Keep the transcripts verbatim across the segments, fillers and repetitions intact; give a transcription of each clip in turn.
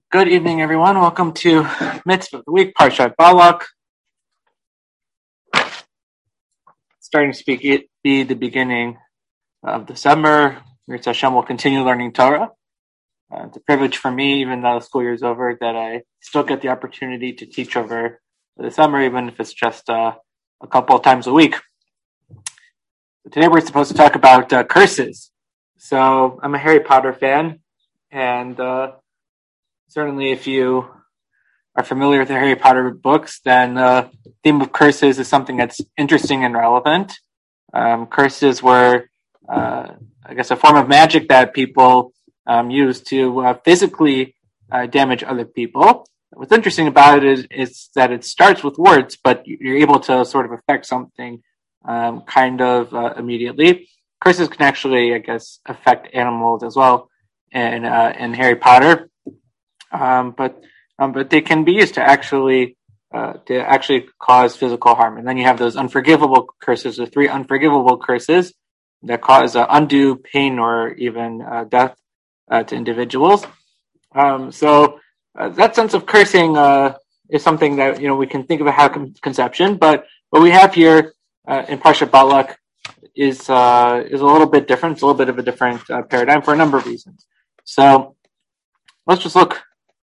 Good evening, everyone. Welcome to Mitzvah of the Week, Parshat Balak. Starting to speak, it be the beginning of December. Mirz Hashem will continue learning Torah. Uh, it's a privilege for me, even though the school year is over, that I still get the opportunity to teach over the summer, even if it's just uh, a couple of times a week. So today we're supposed to talk about uh, curses. So I'm a Harry Potter fan, and uh, certainly if you are familiar with the Harry Potter books, then the uh, theme of curses is something that's interesting and relevant. Um, curses were, uh, I guess, a form of magic that people um, use to uh, physically uh, damage other people. What's interesting about it is, is that it starts with words, but you're able to sort of affect something um, kind of uh, immediately. Curses can actually, I guess, affect animals as well in, uh, in Harry Potter. Um, but um, but they can be used to actually uh, to actually cause physical harm. And then you have those unforgivable curses, the three unforgivable curses that cause uh, undue pain or even uh, death uh, to individuals. Um, so uh, that sense of cursing uh, is something that you know we can think of it how con- conception. But what we have here uh, in Parshat Balak is uh, is a little bit different. It's a little bit of a different uh, paradigm for a number of reasons. So let's just look.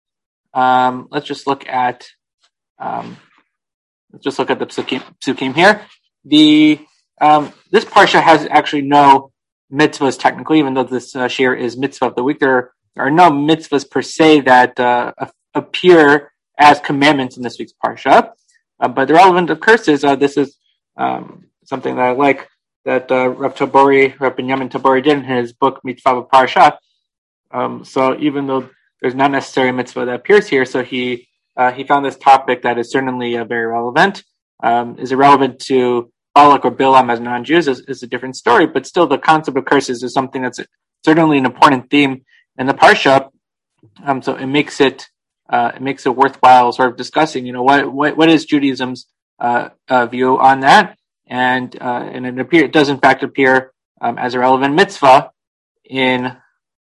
Um, let's just look at um, let's just look at the psukim, psukim here. The um, this parsha has actually no mitzvahs technically, even though this uh, shir is mitzvah of the week. There, there are no mitzvahs per se that uh, appear as commandments in this week's parsha. Uh, but the relevant of curses, uh, this is um, something that I like that uh, Rav Tabori, Rav Binyamin Tabori did in his book Mitzvah Parsha. Um, so even though there's not necessarily a mitzvah that appears here, so he uh, he found this topic that is certainly uh, very relevant. Um, is it relevant to Balak or Bilam as non-Jews is, is a different story, but still the concept of curses is something that's certainly an important theme in the parsha. Um, so it makes it uh, it makes it worthwhile sort of discussing. You know, what what, what is Judaism's uh, uh, view on that? And uh, and it appear it does in fact appear um, as a relevant mitzvah in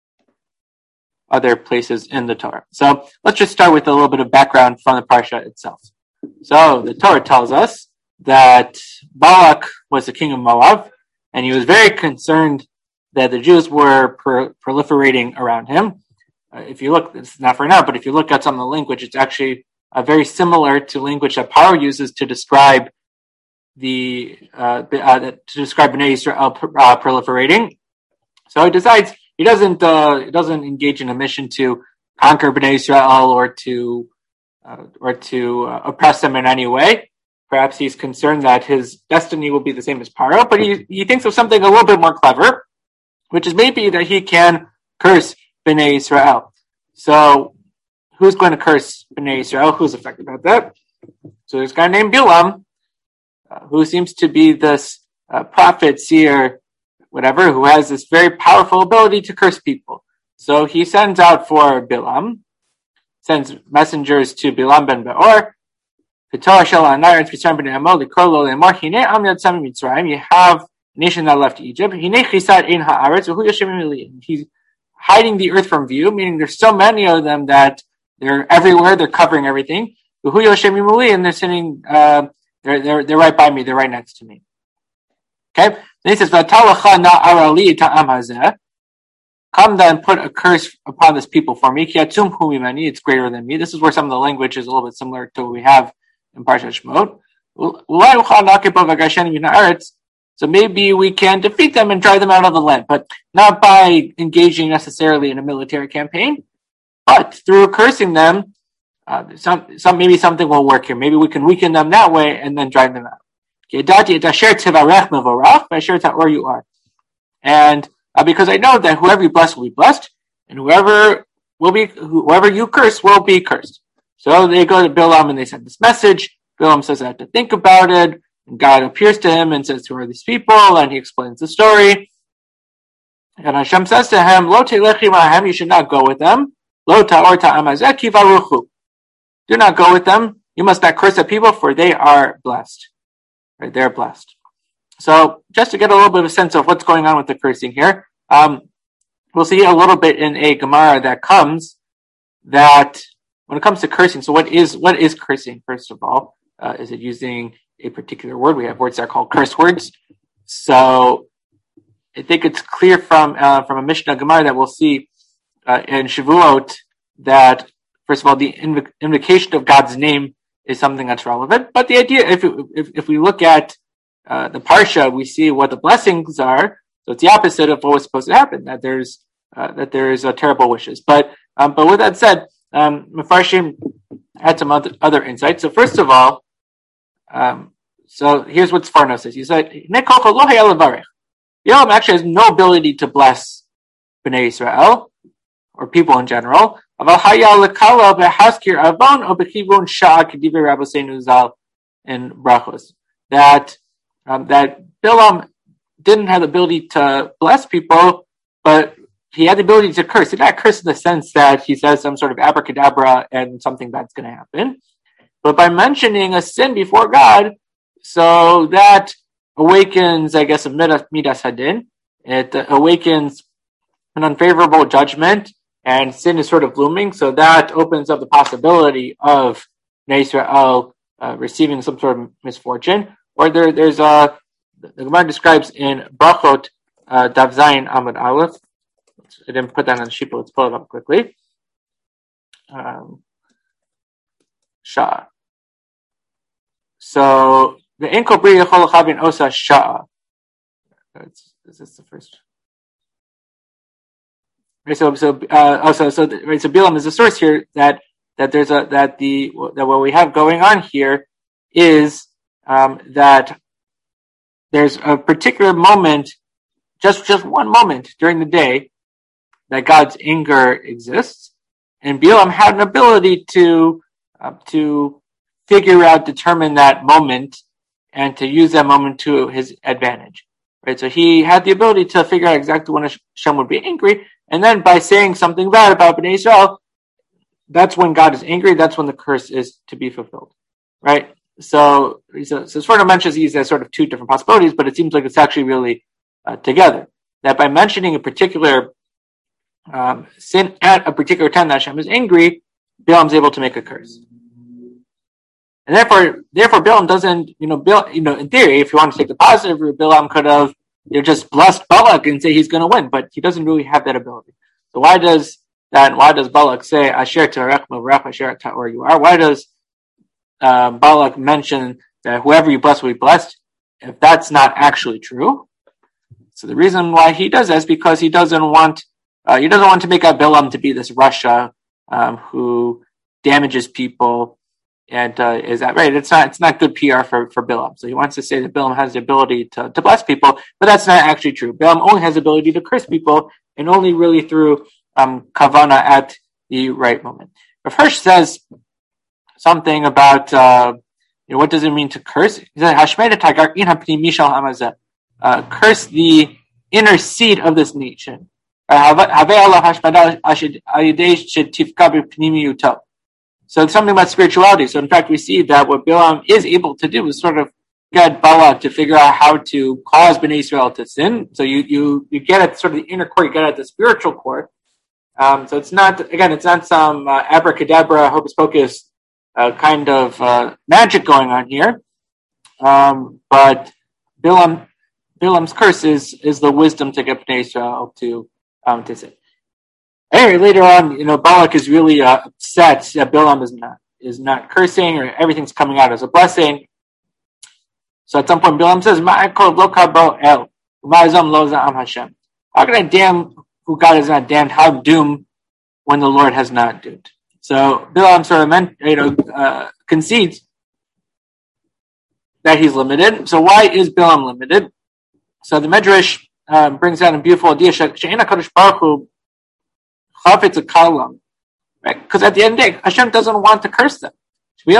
other places in the Torah. So let's just start with a little bit of background from the parsha itself. So the Torah tells us that Balak was the king of Moab, and he was very concerned that the Jews were pro- proliferating around him. Uh, if you look, it's not for now, but if you look at some of the language, it's actually uh, very similar to language that Paro uses to describe the uh, uh, to describe Bnei Yisrael uh, proliferating. So he decides. He doesn't. Uh, he doesn't engage in a mission to conquer Bnei Yisrael or to uh, or to uh, oppress them in any way. Perhaps he's concerned that his destiny will be the same as Paro, but he he thinks of something a little bit more clever, which is maybe that he can curse Bnei Yisrael. So, who's going to curse Bnei Yisrael? Who's affected by that? So there's a guy named Bilam, uh, who seems to be this uh, prophet, seer, whatever, who has this very powerful ability to curse people. So he sends out for Bilam, sends messengers to Bilam ben Beor. You have a nation that left Egypt. He's hiding the earth from view, meaning there's so many of them that they're everywhere, they're covering everything. And they're sitting, uh, they're, they're, they're right by me, they're right next to me. Okay? Then he says, come then put a curse upon this people for me. It's greater than me. This is where some of the language is a little bit similar to what we have in Parshat Shemot. So maybe we can defeat them and drive them out of the land, but not by engaging necessarily in a military campaign, but through cursing them. Uh, some, some, maybe something will work here. Maybe we can weaken them that way and then drive them out. Or you are. And uh, because I know that whoever you bless will be blessed, and whoever will be whoever you curse will be cursed. So they go to Bilam and they send this message. Bilam says, I have to think about it. And God appears to him and says, who are these people? And he explains the story. And Hashem says to him, Lo telechi ma'ahem, you should not go with them. Lo ta'or ta'amazeh ki varuchu. Do not go with them. You must not curse the people, for they are blessed. Right, they're blessed. So just to get a little bit of a sense of what's going on with the cursing here, um, we'll see a little bit in a Gemara that comes that when it comes to cursing, so what is what is cursing, first of all? Uh, is it using a particular word? We have words that are called curse words. So I think it's clear from uh, from a Mishnah Gemara that we'll see uh, in Shavuot that, first of all, the inv- invocation of God's name is something that's relevant. But the idea, if if, if we look at uh, the Parsha, we see what the blessings are. So it's the opposite of what was supposed to happen, that there's uh, that there is uh, terrible wishes. But um, but with that said, um, Mefarshim had some other, other insights. So first of all, um, so here's what Sforno says. He said, Bilam actually has no ability to bless Bnei Israel, or people in general. That um, that Bilam didn't have the ability to bless people, but he had the ability to curse. He did not curse in the sense that he says some sort of abracadabra and something bad's going to happen. But by mentioning a sin before God, so that awakens, I guess, a midas, midas hadin. It uh, awakens an unfavorable judgment, and sin is sort of looming. So that opens up the possibility of Bnei Israel uh, receiving some sort of misfortune. Or there, there's a, the Gemara describes in Brachot, uh, Dav Zayin Amud Aleph. I didn't put that on the sheet, but let's pull it up quickly. Um, Shah. So the Enko Bri Yechol Chavin Osa Shah. Is this the first? Right, so so uh, also so right, so Bilam is a source here that that there's a that the that what we have going on here is um, that there's a particular moment, just just one moment during the day, that God's anger exists, and Bilam had an ability to uh, to figure out, determine that moment, and to use that moment to his advantage. Right, so he had the ability to figure out exactly when Hashem would be angry, and then by saying something bad about Bnei Israel, that's when God is angry. That's when the curse is to be fulfilled. Right. So, so, so Sforno mentions these as sort of two different possibilities, but it seems like it's actually really uh, together. That by mentioning a particular um, sin at a particular time that Hashem is angry, Bilam's able to make a curse. And therefore, therefore, Bilam doesn't, you know, Bil, you know, in theory, if you want to take the positive route, Bilam could have, you know, just blessed Balak and say he's going to win, but he doesn't really have that ability. So why does that? Why does Balak say Asher Tarech Mavrach Asher Ta'or you are? Why does um, Balak mention that whoever you bless will be blessed, if that's not actually true? So the reason why he does that is because he doesn't want, uh, he doesn't want to make out Bilam to be this Russia um, who damages people. And uh, is that right? It's not. It's not good P R for, for Bilam. So he wants to say that Bilam has the ability to, to bless people, but that's not actually true. Bilam only has the ability to curse people, and only really through um, kavana at the right moment. Rav Hirsch says something about uh, you know, what does it mean to curse? He says, uh, curse the inner seed of this nation. So it's something about spirituality. So in fact, we see that what Bilam is able to do is sort of get Balak to figure out how to cause Bnei Israel to sin. So you you you get at sort of the inner core, you get at the spiritual core. Um, so it's not, again, it's not some uh, abracadabra, hocus pocus uh, kind of uh, magic going on here. Um, but Bilam Bilam's curse is is the wisdom to get Bnei Israel to um, to sin. Anyway, later on, you know, Balak is really uh, upset that Bilam is not is not cursing, or everything's coming out as a blessing. So at some point, Bilam says, how can I damn who God has not damned? How doom when the Lord has not doomed? So Bilam sort of meant, you know, uh, concedes that he's limited. So why is Bilam limited? So the Medrash uh, brings out a beautiful idea. She'ena Kadosh Baruch Hu Chafetz Kalam, right? Because at the end of the day, Hashem doesn't want to curse them. When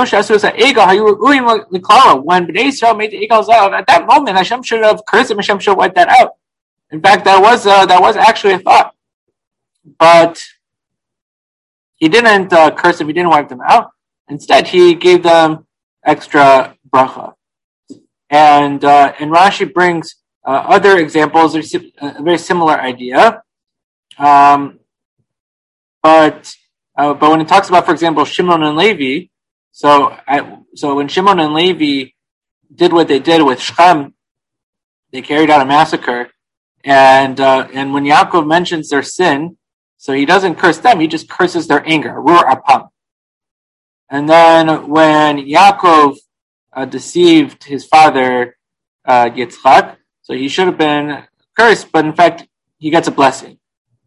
Bnei Israel made the Egal Zav, at that moment, Hashem should have cursed him. Hashem should have wiped that out. In fact, that was uh, that was actually a thought, but he didn't uh, curse them. He didn't wipe them out. Instead, he gave them extra bracha. And uh, and Rashi brings uh, other examples of a very similar idea. Um, but Uh, but when it talks about, for example, Shimon and Levi, so I, so when Shimon and Levi did what they did with Shechem, they carried out a massacre, and uh, and when Yaakov mentions their sin, so he doesn't curse them, he just curses their anger, Rur Apam. And then when Yaakov uh, deceived his father uh, Yitzchak, so he should have been cursed, but in fact he gets a blessing.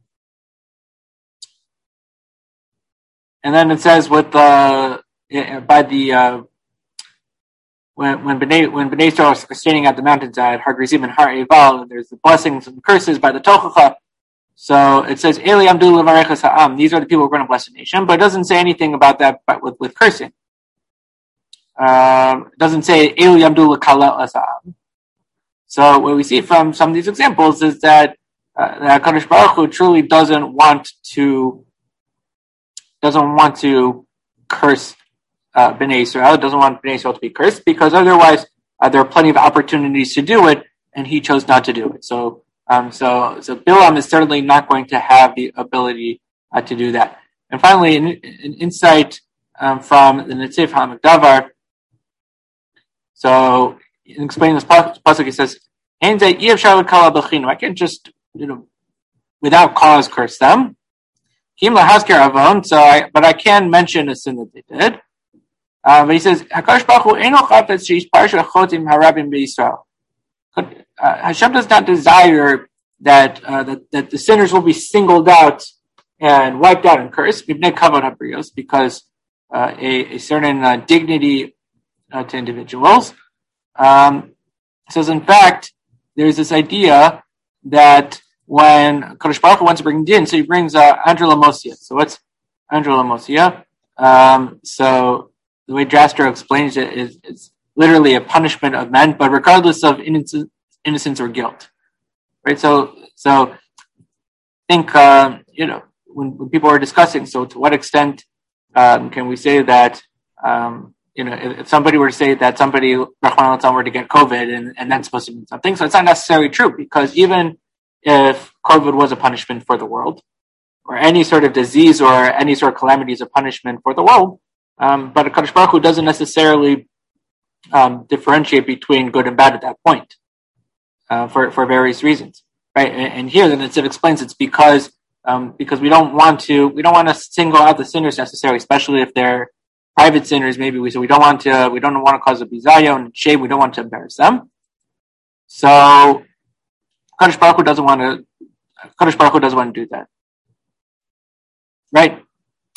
And then it says with uh, by the uh, when when Bnei when Bnei Israel are standing at the mountainside, Har Gerizim and Har Eval, there's the blessings and curses by the Tochacha. So it says Eli Amdu Levarechas Ha'am. These are the people who are going to bless the nation, but it doesn't say anything about that. But with, with cursing, um, it doesn't say Eli Amdu Lekalel Ha'am. So what we see from some of these examples is that uh, that HaKadosh Baruch Hu truly doesn't want to doesn't want to curse uh, Bnei Israel. Doesn't want Bnei Israel to be cursed because otherwise uh, there are plenty of opportunities to do it, and he chose not to do it. So. Um, so, so Bilam is certainly not going to have the ability uh, to do that. And finally, an, an insight um, from the Netziv HaMikdavar. So, in explaining this pasuk, he says, "I can't just, you know, without cause curse them. So, I, but I can mention a sin that they did. Uh, but he says, Hakadosh Baruch Hu eino chafetz sheish parsha chotim harabim beYisrael. Uh, Hashem does not desire that, uh, that that the sinners will be singled out and wiped out and cursed because uh, a, a certain uh, dignity uh, to individuals. Um, says in fact, there's this idea that when Kadosh Baruch Hu wants to bring din, so he brings uh, Andra Lamosia. So what's Andra Lamosia? Um, so the way Jastrow explains it is it's literally a punishment of men, but regardless of innocence, innocence or guilt, right? So, so think, uh, you know, when, when people are discussing, so to what extent um, can we say that, um, you know, if, if somebody were to say that somebody, Rahman al were to get COVID and, and that's supposed to mean something, so it's not necessarily true because even if COVID was a punishment for the world, or any sort of disease or any sort of calamity is a punishment for the world, um, but HaKadosh Baruch Hu doesn't necessarily um, differentiate between good and bad at that point. Uh, for, for various reasons, right? And, and here, the Netziv explains it's because um, because we don't want to we don't want to single out the sinners necessarily, especially if they're private sinners. Maybe we so we don't want to we don't want to cause a bizayon and shame. We don't want to embarrass them. So Kadosh Baruch Hu doesn't want to Kadosh Baruch Hu doesn't want to do that, right?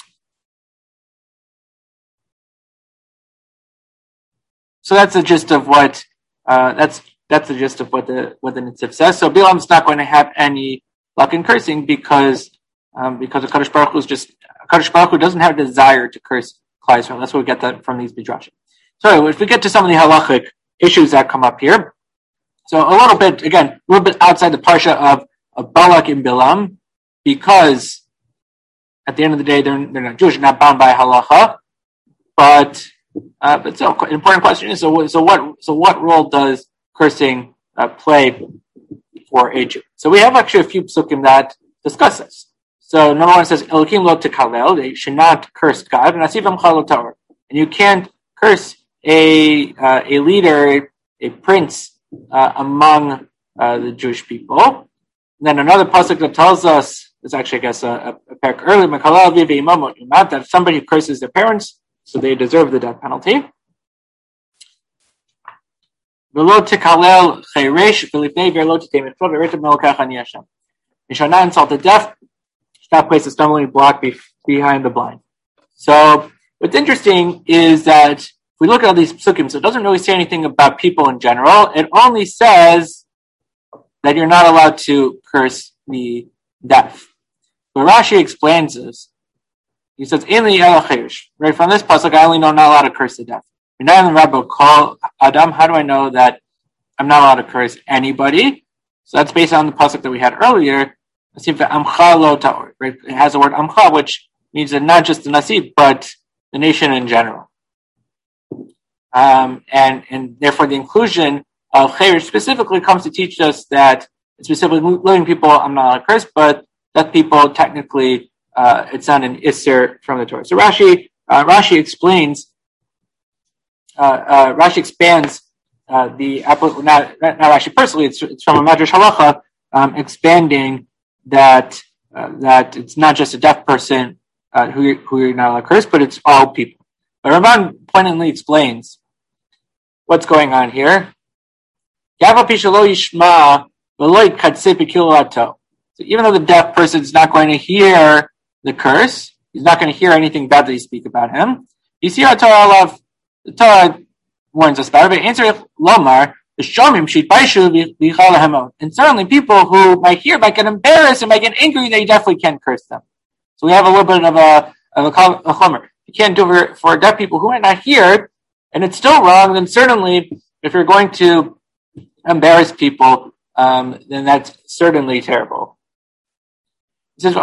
So that's the gist of what uh, that's. That's the gist of what the what the Netziv says. So Bilam's not going to have any luck in cursing because um, because the Kadosh Baruch Hu is just Kadosh Baruch Hu doesn't have a desire to curse Klal Yisrael. That's what we get that from these midrashim. So if we get to some of the halachic issues that come up here, so a little bit again, a little bit outside the parsha of, of Balak and Bilam, because at the end of the day they're they're not Jewish, not bound by halacha, but uh, but so an important question is so so what so what role does cursing uh, play for a Jew? So we have actually a few psukim that discuss this. So number one says, Elokim lo tekalel, they should not curse God, and asivam chalo ta'or. And you can't curse a uh, a leader, a prince uh, among uh, the Jewish people. And then another pasuk that tells us, is actually I guess a, a parak earlier, Mekalel vive imamot imat, that if somebody curses their parents, so they deserve the death penalty. You shall not insult the deaf. You shall not place a stumbling block be- behind the blind. So what's interesting is that if we look at all these psukim, so it doesn't really say anything about people in general. It only says that you're not allowed to curse the deaf. But Rashi explains this. He says, right from this pasuk, I only know not allowed to curse the deaf. Call Adam. How do I know that I'm not allowed to curse anybody? So that's based on the pasuk that we had earlier. Right? It has the word amcha, which means that not just the nasi, but the nation in general. Um, and and therefore, the inclusion of chayr specifically comes to teach us that specifically living people I'm not allowed to curse, but deaf people technically uh, it's not an isser from the Torah. So Rashi uh, Rashi explains, uh, uh, Rashi expands uh, the not, not Rashi personally. It's it's from a Madrash Halacha um, expanding that uh, that it's not just a deaf person uh, who who you're not allowed to curse, but it's all people. But Ramban pointedly explains what's going on here. So even though the deaf person is not going to hear the curse, he's not going to hear anything bad that you speak about him. You see our Torah love, the Torah warns us about it. Answer Lomar, and certainly people who might hear might get embarrassed and might get angry, they definitely can curse them. So we have a little bit of a of a, a chomer. You can't do it for deaf people who might not hear, and it's still wrong. Then certainly, if you're going to embarrass people, um, then that's certainly terrible. It says,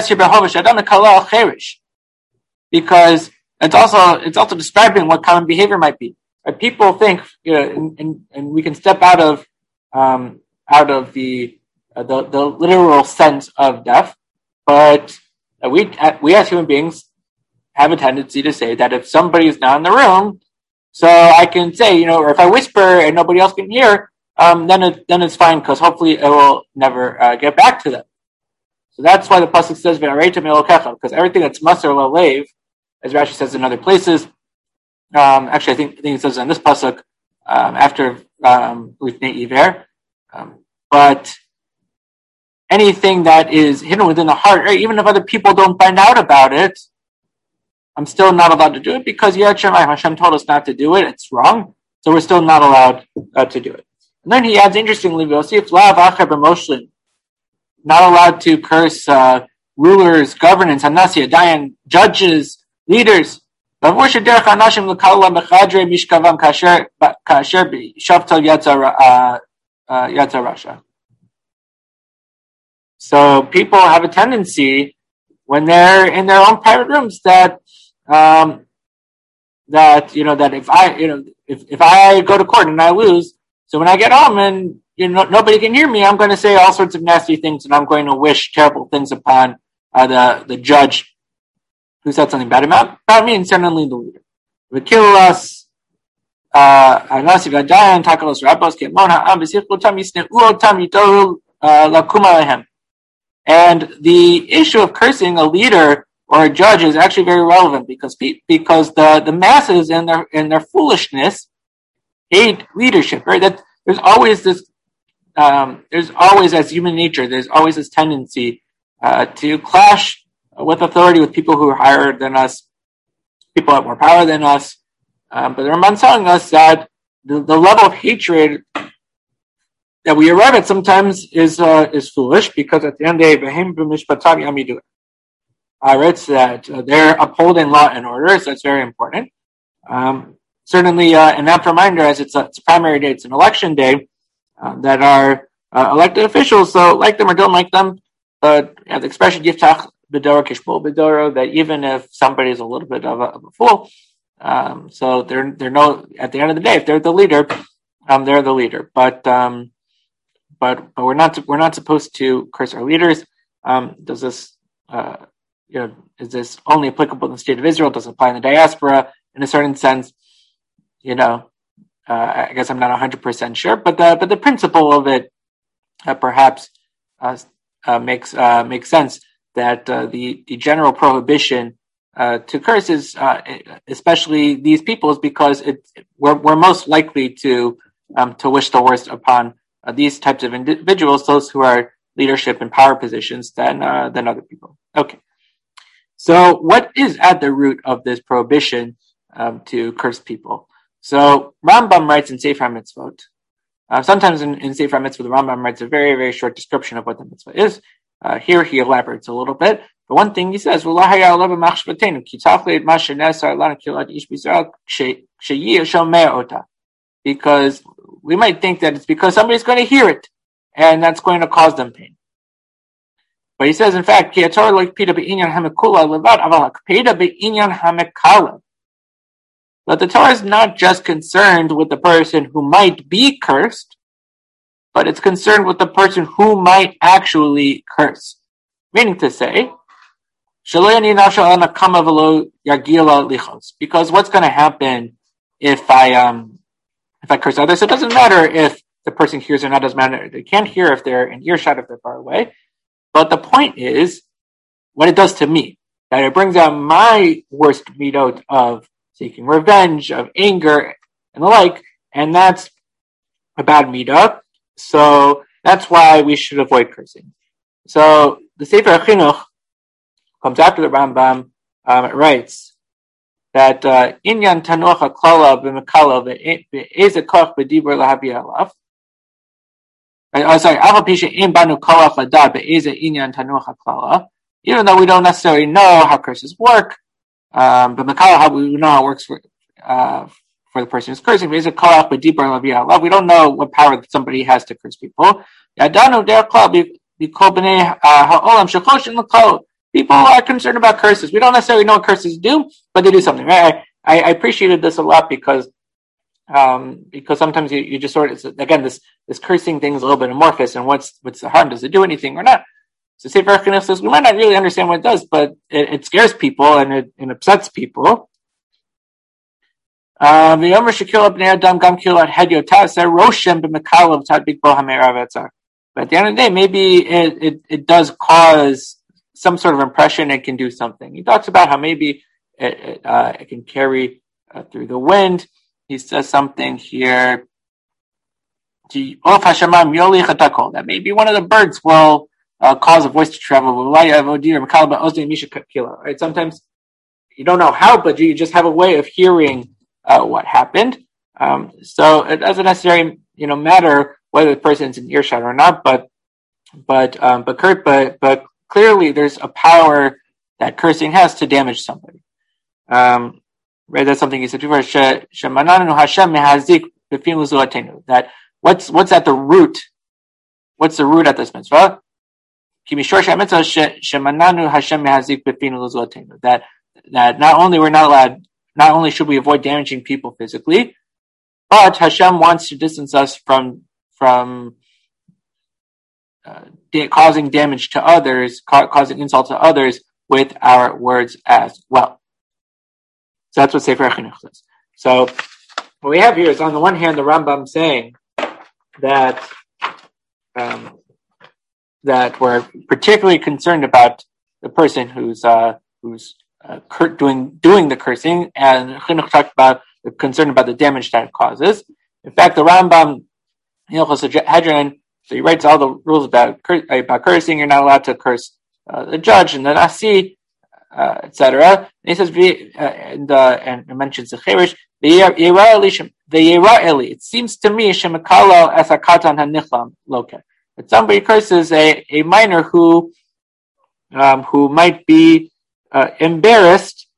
because it's also it's also describing what common behavior might be. Right? People think, you know, and, and, and we can step out of um, out of the, uh, the the literal sense of deaf, but we we as human beings have a tendency to say that if somebody is not in the room, so I can say, you know, or if I whisper and nobody else can hear, um, then it, then it's fine because hopefully it will never uh, get back to them. So that's why the pasuk says "Ve'areita me'elokecha," because everything that's maser lalev, as Rashi says in other places. Um, actually, I think I think it says in this pasuk um, after um, Lifnei Iver, um, but anything that is hidden within the heart, or even if other people don't find out about it, I'm still not allowed to do it because Yad Shemai, Hashem told us not to do it. It's wrong, so we're still not allowed uh, to do it. And then he adds, interestingly, V'osif lav acher b'moshlin, not allowed to curse uh, rulers, governance, hanasi, dayan, judges, leaders. So people have a tendency when they're in their own private rooms that um, that you know that if I you know if, if I go to court and I lose, so when I get home and you know nobody can hear me, I'm going to say all sorts of nasty things and I'm going to wish terrible things upon uh, the the judge who said something bad about, about me, and certainly the leader. V'kilas anasi v'adayan takalos rabbos ke'mon ha'am v'sichlu tam yisne'u tam yitoru lakum alehem. And the issue of cursing a leader or a judge is actually very relevant because because the, the masses in their in their foolishness hate leadership. Right? That there's always this um, there's always, as human nature, there's always this tendency uh, to clash with authority, with people who are higher than us, people have more power than us. Um, but the Ramban telling us that the, the level of hatred that we arrive at sometimes is uh, is foolish because at the end of the day, uh, it's that uh, they're upholding law and order, so that's very important. Um, certainly, uh, an apt reminder, as it's a, it's a primary day, it's an election day, uh, that our uh, elected officials, so like them or don't like them, but uh, the expression yiftach b'doro kishbul b'doro, that even if somebody is a little bit of a, of a fool, um, so they're they're no at the end of the day, if they're the leader, um, they're the leader. But um, but but we're not we're not supposed to curse our leaders. Um, does this uh, you know is this only applicable in the state of Israel? Does it apply in the diaspora in a certain sense? You know, uh, I guess I'm not one hundred percent sure, but the but the principle of it uh, perhaps uh, uh, makes uh, makes sense. That uh, the the general prohibition uh, to curse is, uh, especially these peoples, because it we're we're most likely to um, to wish the worst upon uh, these types of individuals, those who are leadership and power positions, than uh, than other people. Okay, so what is at the root of this prohibition um, to curse people? So Rambam writes in Sefer HaMitzvot. Uh, sometimes in, in Sefer HaMitzvot, the Rambam writes a very very short description of what the mitzvah is. Uh, here he elaborates a little bit. But one thing he says, because we might think that it's because somebody's going to hear it, and that's going to cause them pain. But he says, in fact, but the Torah is not just concerned with the person who might be cursed, but it's concerned with the person who might actually curse. Meaning to say Because what's going to happen if I um if I curse others? It doesn't matter if the person hears or not. It doesn't matter. They can't hear if they're in earshot, if they're far away. But the point is what it does to me. That it brings out my worst midot of seeking revenge, of anger, and the like, and that's a bad midah. So that's why we should avoid cursing. So the Sefer Chinuch comes after the Rambam. Um, it writes that inyan tanuach haklala b'mekala ve'eze koch b'dibur lahavi alav. Oh, sorry, aval pisha in banu koach ladad be'eze inyan tanuach haklala. Even though we don't necessarily know how curses work, um, but Makala, how we know how it works for uh, for the person who's cursing. Be'eze koach b'dibur lahavi alav. We don't know what power somebody has to curse people. Yadanu derech b'kol b'nei ha'olam shechosh in l'kol. People are concerned about curses. We don't necessarily know what curses do, but they do something. Right? I, I appreciated this a lot because um, because sometimes you, you just sort of, again, this this cursing thing is a little bit amorphous, and what's what's the harm? Does it do anything or not? So Sefer Chinuch says we might not really understand what it does, but it, it scares people and it, it upsets people. But at the end of the day, maybe it, it, it does cause some sort of impression. It can do something. He talks about how maybe it, it, uh, it can carry uh, through the wind. He says something here. That maybe one of the birds will uh, cause a voice to travel. Right? Sometimes you don't know how, but you just have a way of hearing uh, what happened. Um, so it doesn't necessarily, you know, matter whether the person's in earshot or not. But but um, but Kurt, but but. Clearly, there's a power that cursing has to damage somebody. Um, right? That's something he said before. That what's what's at the root? What's the root at this mitzvah? That that not only we're not allowed, not only should we avoid damaging people physically, but Hashem wants to distance us from from. Uh, da- causing damage to others, ca- causing insult to others with our words as well. So that's what Sefer Chinuch says. So what we have here is, on the one hand, the Rambam saying that um, that we're particularly concerned about the person who's uh, who's uh, cur- doing doing the cursing, and Chinuch talked about the concern about the damage that it causes. In fact, the Rambam, Hilchos Hedron, so he writes all the rules about cur- about cursing. You're not allowed to curse uh, the judge and the nasi, uh, et cetera. And he says, uh, and, uh, and it mentions the cherish. The Yera'eli. It seems to me shemakalo as a katan hanichlam loke. That somebody curses a, a minor who um, who might be uh, embarrassed.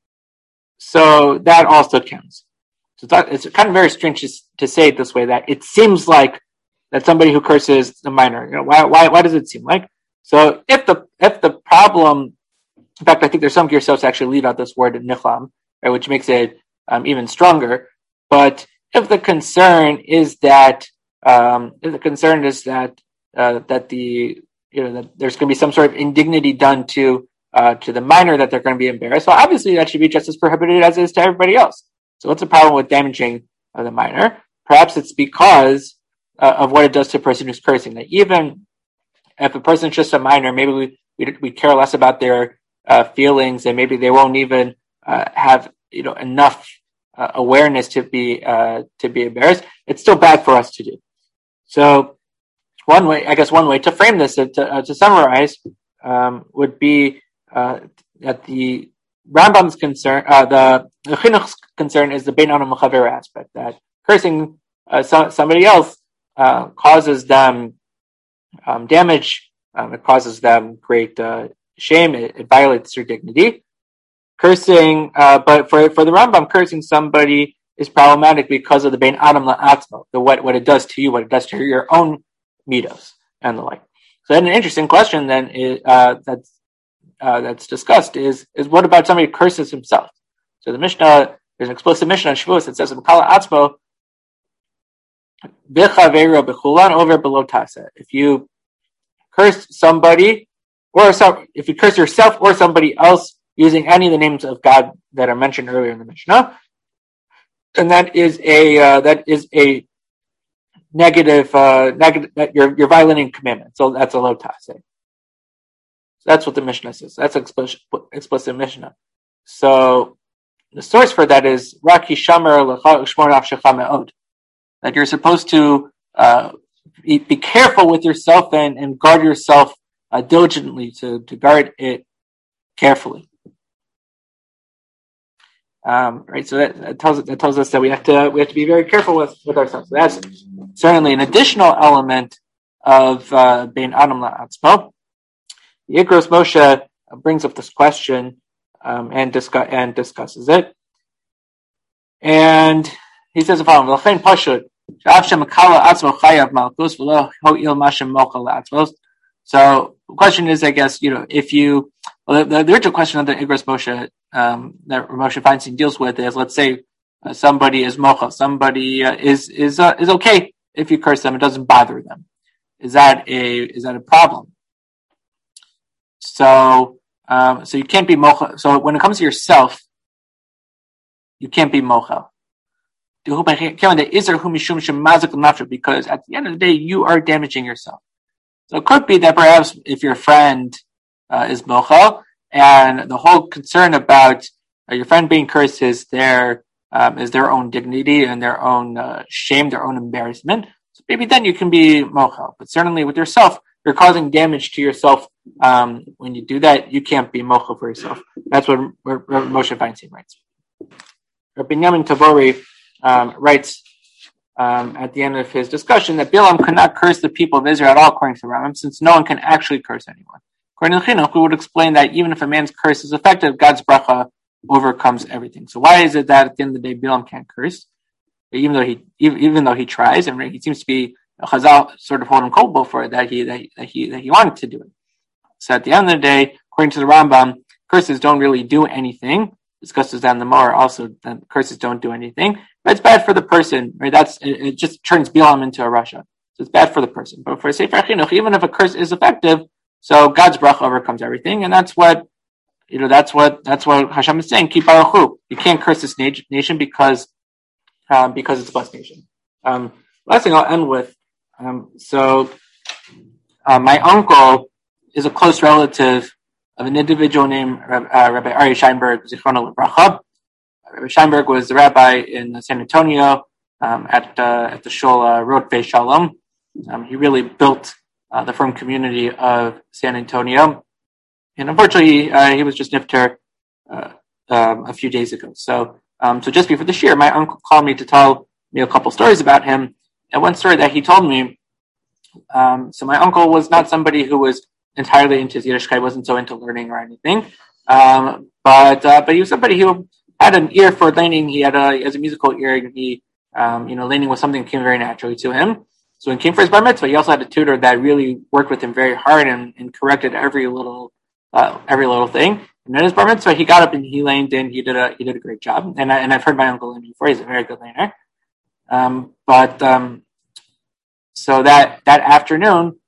So that also counts. So it's, not, it's kind of very strange to, to say it this way. That it seems like that somebody who curses the minor, you know, why, why, why does it seem like? So if the, if the problem, in fact, I think there's some Gersos actually leave out this word nichlam, right, which makes it um, even stronger. But if the concern is that, um, if the concern is that, uh, that the, you know, that there's going to be some sort of indignity done to, uh, to the minor, that they're going to be embarrassed. So obviously that should be just as prohibited as it is to everybody else. So what's the problem with damaging uh, the minor? Perhaps it's because Uh, of what it does to a person who's cursing. That even if a person's just a minor, maybe we we, we care less about their uh, feelings, and maybe they won't even uh, have you know enough uh, awareness to be uh, to be embarrassed. It's still bad for us to do. So one way, I guess, one way to frame this, uh, to, uh, to summarize, um, would be uh, that the Rambam's concern, uh, the, the Chinuch's concern, is the Bein Adam Mechaver aspect. That cursing uh, so, somebody else Uh, causes them um, damage. Um, it causes them great uh, shame. It, it violates their dignity. Cursing, uh, but for for the Rambam, cursing somebody is problematic because of the Bein Adam La'atzmo, the what what it does to you, what it does to your own midos and the like. So then, an interesting question then is, uh, that's uh, that's discussed is is what about somebody who curses himself? So the Mishnah, there's an explicit Mishnah in Shavuos that says Makala Atzmo. If you curse somebody, or some, if you curse yourself or somebody else using any of the names of God that are mentioned earlier in the Mishnah, and that is a uh, that is a negative uh, negative that you're you're violating commandment. So that's a lo tase. So that's what the Mishnah says. That's explicit, explicit Mishnah. So the source for that is Raki Shamer L'cha U'shmor Nafshecha Me'od, that you're supposed to uh, be, be careful with yourself and, and guard yourself uh, diligently, to, to guard it carefully. Um, right, so that, that tells that tells us that we have to we have to be very careful with, with ourselves. So that's certainly an additional element of uh, Bein Adam La'atzmo. The Igros Moshe brings up this question um, and discuss and discusses it, and he says the following: L'chein pashut she'af shemakala atzmo chayav malchus v'lo ho'il mashem mochel la'atzmos. So the question is, I guess, you know, if you well, the, the original question of the Igros Moshe um, that Moshe Feinstein deals with is, let's say uh, somebody is mochel, somebody uh, is is uh, is okay if you curse them, it doesn't bother them. Is that a is that a problem? So, um, so you can't be mochel. So when it comes to yourself, you can't be mochel. Because at the end of the day, you are damaging yourself. So it could be that perhaps if your friend uh, is mochel, and the whole concern about uh, your friend being cursed is their um, is their own dignity and their own uh, shame, their own embarrassment. So maybe then you can be mochel. But certainly with yourself, you're causing damage to yourself. Um, when you do that, you can't be mochel for yourself. That's what, what, what Moshe Feinstein writes. Rabbi Binyamin Tavori um, writes um, at the end of his discussion that Bilam could not curse the people of Israel at all, according to the Rambam, since no one can actually curse anyone. According to Chinuch, we would explain that even if a man's curse is effective, God's bracha overcomes everything. So why is it that at the end of the day Bilam can't curse, even though he even, even though he tries, and he seems to be Chazal sort of hold him culpable for it, that he that, that he that he wanted to do it. So at the end of the day, according to the Rambam, curses don't really do anything. Discusses down the more also that curses don't do anything, but it's bad for the person, right? That's it, it just turns Bilam into a Rasha. So it's bad for the person. But for Sefer Chinuch, even if a curse is effective, so God's bracha overcomes everything, and that's what you know. That's what that's what Hashem is saying. Ki baruchu. You can't curse this nation because um, because it's a blessed nation. Um, last thing I'll end with. Um, so uh, my uncle is a close relative of an individual named uh, Rabbi Aryeh Sheinberg, Zichrono Livracha. Rabbi Sheinberg was the rabbi in San Antonio um, at uh, at the shul uh, Rotve Shalom. Um, he really built uh, the firm community of San Antonio, and unfortunately, uh, he was just nifter uh, um, a few days ago. So, um, so just before this year, my uncle called me to tell me a couple stories about him. And one story that he told me. Um, so my uncle was not somebody who was entirely into Yiddishkeit, wasn't so into learning or anything. Um, but, uh, but he was somebody who had an ear for learning. He had a, he has a musical ear, and he, um, you know, learning was something that came very naturally to him. So when he came for his bar mitzvah, he also had a tutor that really worked with him very hard and, and corrected every little, uh, every little thing. And then his bar mitzvah, he got up and he leaned in. He did a, he did a great job. And I, and I've heard my uncle lean before. He's a very good leaner. Um, but, um, so that, that afternoon,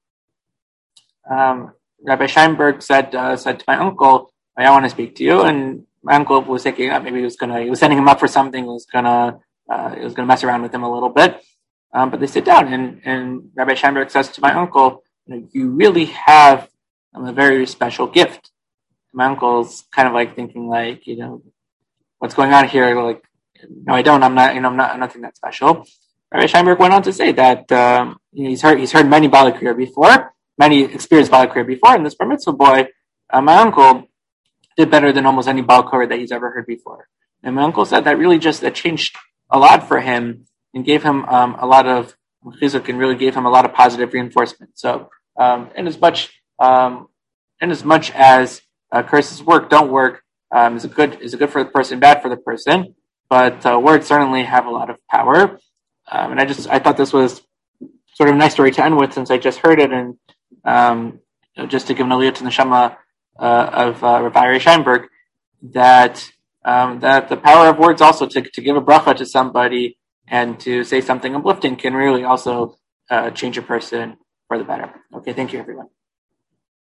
um, Rabbi Sheinberg said uh, said to my uncle, "I want to speak to you." And my uncle was thinking uh, maybe he was gonna he was setting him up for something. He was gonna uh, he was gonna mess around with him a little bit. Um, but they sit down, and, and Rabbi Sheinberg says to my uncle, "You know, you really have um, a very special gift." My uncle's kind of like thinking, like, you know, what's going on here? Like, no, I don't. I'm not. You know, I'm not. I'm nothing that special. Rabbi Sheinberg went on to say that um, you know, he's heard he's heard many Baalei Kriya before. Many experienced Baalei Kriya before, and this bar mitzvah boy, uh, my uncle, did better than almost any Baalei Kriya that he's ever heard before. And my uncle said that really just that changed a lot for him and gave him um, a lot of chizuk and really gave him a lot of positive reinforcement. So, um, in as much um, in as much as uh, curses work, don't work, um, is it good is it good for the person, bad for the person? But uh, words certainly have a lot of power. Um, and I just I thought this was sort of a nice story to end with, since I just heard it, and Um, you know, just to give an aliyah to the neshama uh, of uh, Rabbi Aryeh Sheinberg, that um, that the power of words also to to give a bracha to somebody and to say something uplifting can really also uh, change a person for the better. Okay, thank you, everyone.